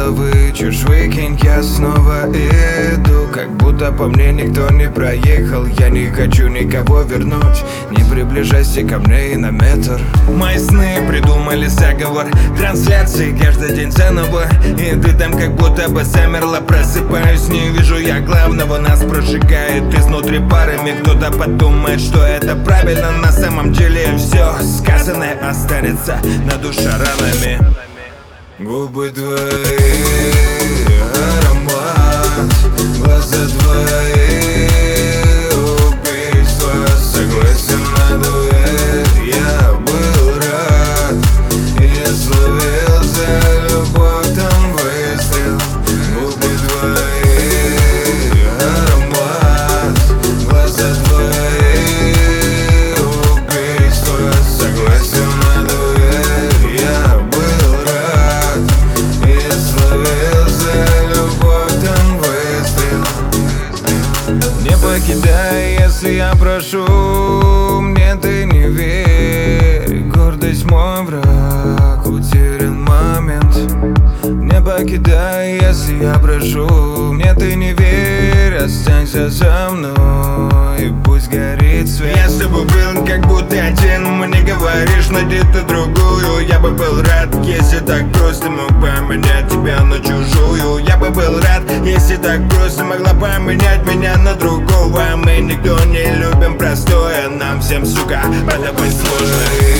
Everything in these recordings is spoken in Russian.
головы чушь выкинь, я снова иду. Как будто по мне никто не проехал. Я не хочу никого вернуть. Не приближайся ко мне и на метр. Мои сны придумали заговор, трансляции каждый день заново. И ты там как будто бы замерла. Просыпаюсь, не вижу я главного. Нас прожигает изнутри парами. Кто-то подумает, что это правильно. На самом деле все сказанное останется на душе ранами. Губы твои, аромат, глаза твои, убийство. Согласен на дуэль, я был рад. Я словил за любовь, там выстрел. Губы твои, аромат, глаза твои, убийство. Согласен на дуэль, я был рад. Я словил за любовь, там выстрел. Не покидай, если я прошу, мне ты не верь. Гордость мой враг, утерян момент. Не покидай, если я прошу, мне ты не верь. Останься со мной, и пусть горит свет. Я с тобой был как будто один. Мне говоришь, найди ты другую. Я бы был рад, если так просто мог поменять тебя на чужую. Я бы был рад, если так просто могла поменять меня на другого. Мы никто не любим простое, нам всем, сука, надо быть сложно.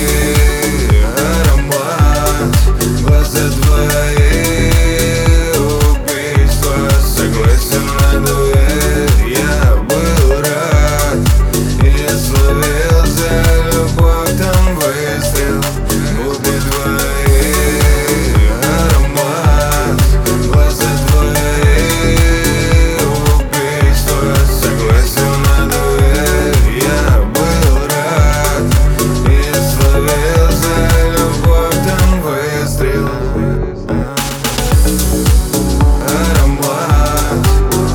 Аромат, глаза твои, убийство. Согласен на дуэль, я был рад. Я словил за любовь, там выстрел. Губы твои, аромат, глаза твои, убийство. Согласен на дуэль, я был рад. Я словил за любовь, там выстрел. Аромат,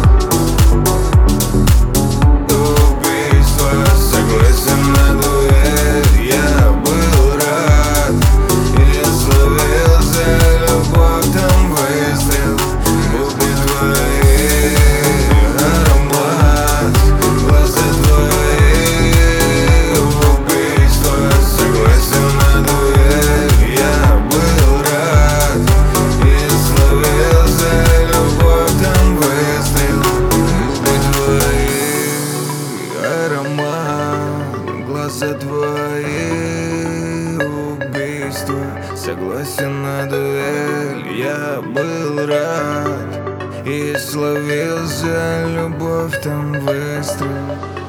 убийство. Согласен на дуэль, я был рад. Я словил за любовь, там выстрел. Губы твои, аромат, глаза твои, убийство. Согласен на дуэль, я был рад. Я словил за любовь, там выстрел. Губы твои, аромат, глаза твои, убийство. Согласен на дуэль, я был рад. И словил за любовь, там выстрел.